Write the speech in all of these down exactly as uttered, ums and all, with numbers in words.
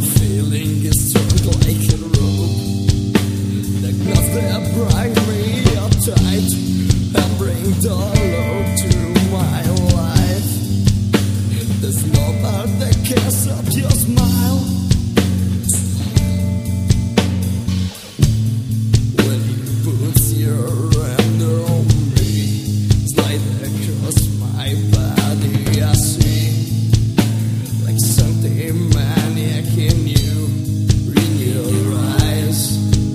feeling is strong like a rope. The gloves that bring me uptight and bring the load to my life. There's no part that can stop your smile. When you put your hand on me, slide across my body, I see like something maniac in you, in your eyes.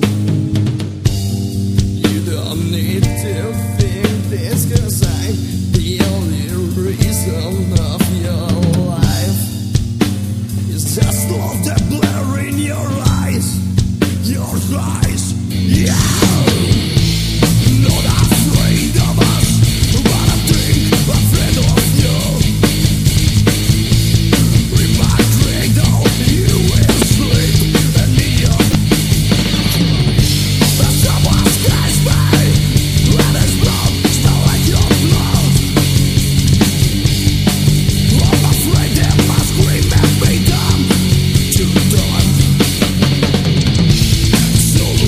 You don't need to think this, 'cause I'm the only reason of your life. It's just love that blur in your eyes, your eyes, yeah. Not afraid of us, but I think afraid of you. We might drink though you will sleep, and me up. But someone scares me, let us blow, smell like your blood. I'm afraid that my scream and be dumb to done. So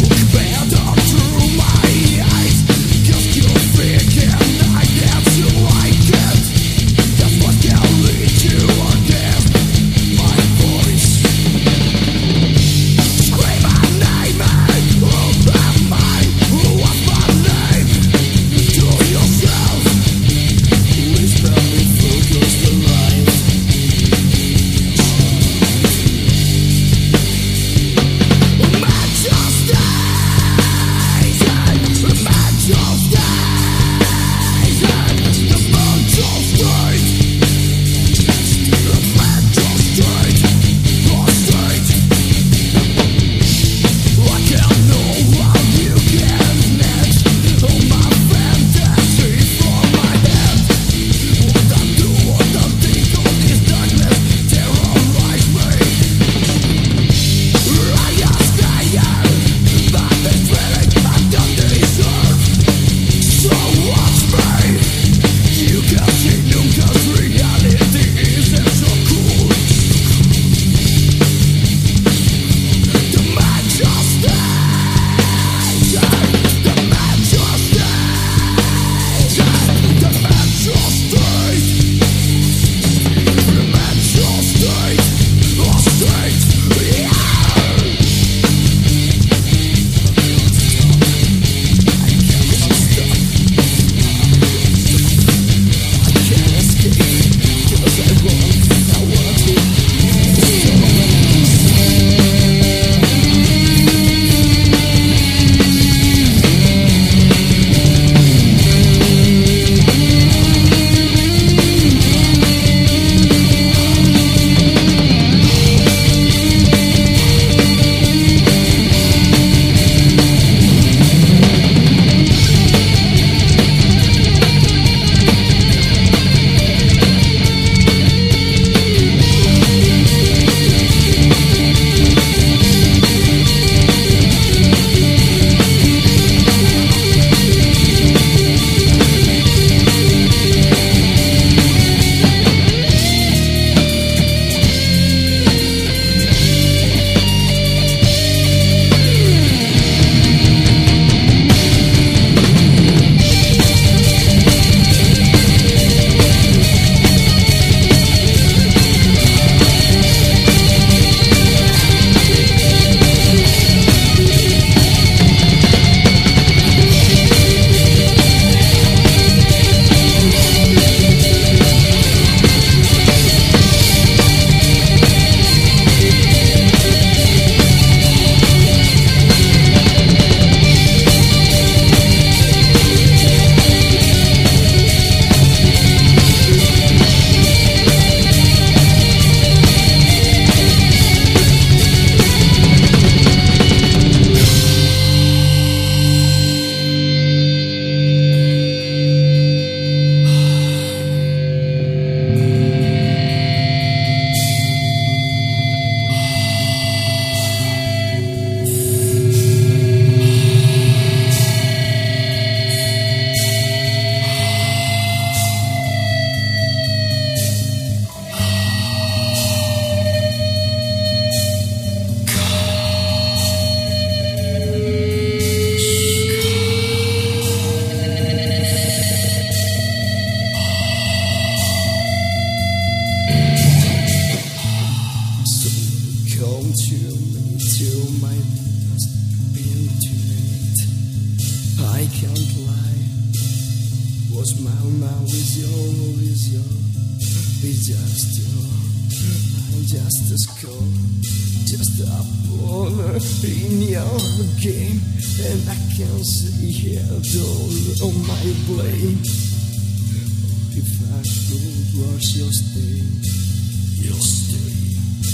to me through my past intimate. I can't lie. Was my mouth with your, with your, with just your. I'm just a score, just a pawn in your game, and I can see it all on my blame. If I could wash your stain, your stain.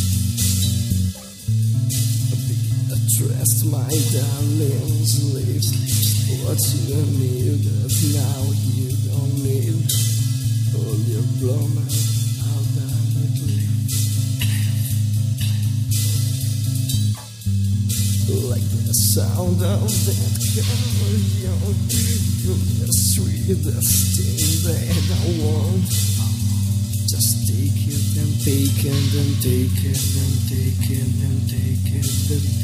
Trust my darling's lips. What you need, now you don't need. All your blown out down the cliff. Like the sound of that car, you're the sweetest thing that I want. Just take it and take it and take it and take it and take it and take it.